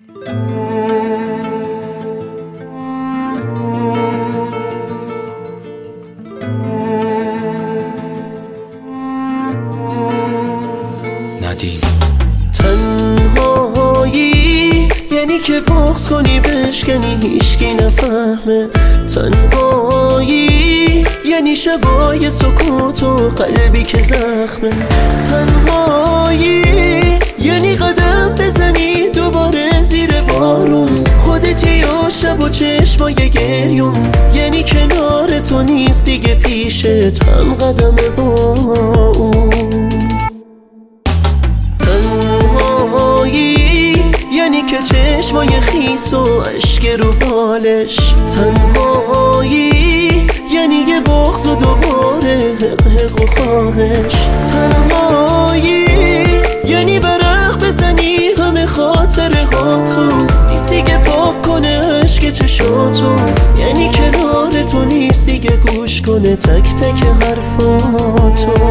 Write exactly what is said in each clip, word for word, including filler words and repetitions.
ندیم تنهایی یعنی که بغض کنی بشکنی هیچکی نفهمه. تنهایی یعنی شبای سکوت و قلبی که زخمه. تنهایی یعنی قدم بزنی دوباره زیر بارون، خودتی و شب و چشمای گریون. یعنی کنار تو نیست دیگه پیشت هم قدم با اون. تنهایی یعنی که چشمای خیس و اشک رو بالش. تنهایی یعنی یه بغض و دوباره حق حق و خواهش. تنهایی یعنی برق بزنی همه خاطره ها تو نیست دیگه پاک کنه عشق چشاتو. یعنی کنار تو نیست دیگه گوش کنه تک تک حرفاتو.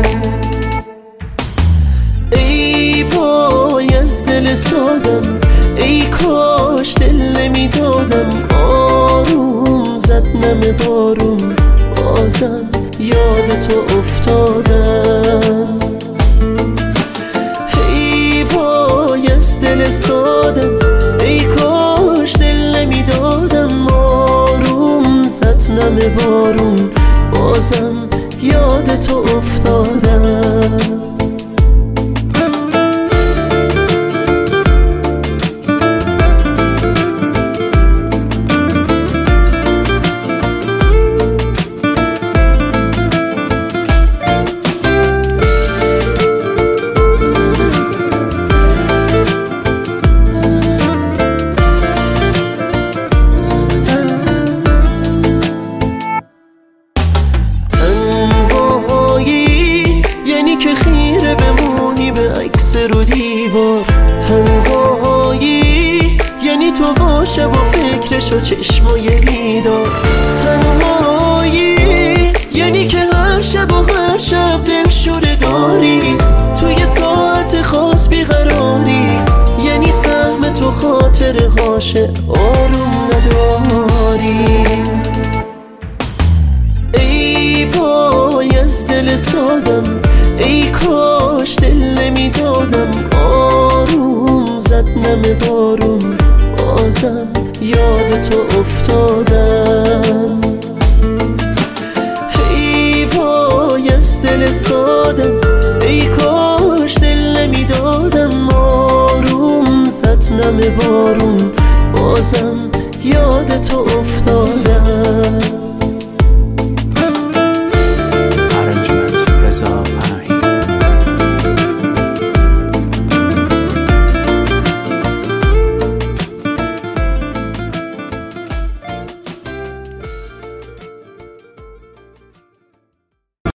ای وای از دل سادم، ای کاش دل نمیدادم. آروم زد نم بارون، بازم یاد تو افتادم. ای وای از دل سادم، ای کاش دل نمیدادم. آروم زد نم بارون، بازم یاد تو افتادم. رو دیوار تنهایی یعنی تو باشه با فکرش و چشمای بیدار. تنهایی یعنی که هر شب و هر شب دل شوره داری، توی ساعت خاص بیقراری. یعنی سهم تو خاطره هاشه آروم نداری. ای وای از دل سادم، ای کاش دل نمیدادم. آروم زد نم بارون، بازم یاد تو افتادم. ای وای از دل سادم، ای کاش دل نمیدادم. آروم زد نم بارون، بازم یاد تو افتادم.